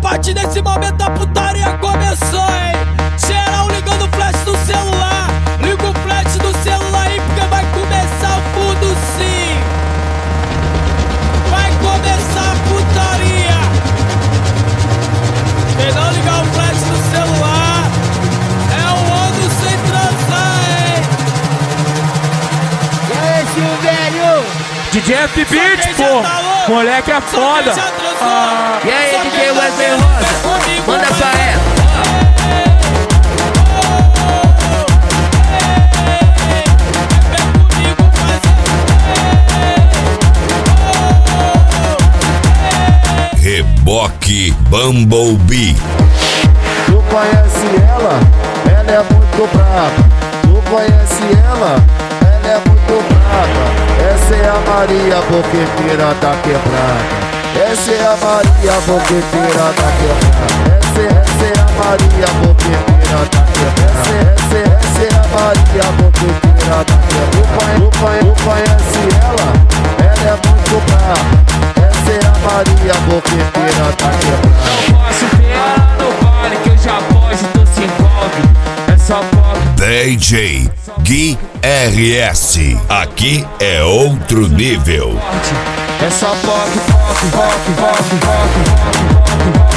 partir desse momento a putaria começou, hein? Geral ligando o flash do celular. Liga o flash do celular aí porque vai começar o fundo sim. Vai começar a putaria. Quem não ligar o flash do celular é um ano sem transar, hein? E aí, tio velho? DJ F-Beat, pô, moleque é foda. E aí, DJ Wesley Rosa, manda pra ela. Reboque Bumblebee. Tu conhece ela? Ela é muito brava. Tu conhece ela? Ela é muito brava. Essa é a Maria Boqueteira da Quebrada. Essa é a Maria Boqueteira da Quebrada. Essa é a Maria Boqueteira da Quebrada. Essa é a Maria Boqueteira da Quebrada. Tu conhece ela? Ela é muito brava. Essa é a Maria Boqueteira da Quebrada. Não posso ver ela no baile que eu já posso, tu se envolve. É só pop. DJ Gui RS. Aqui é outro nível. É só pop, pop, pop, pop, pop, pop, pop, pop.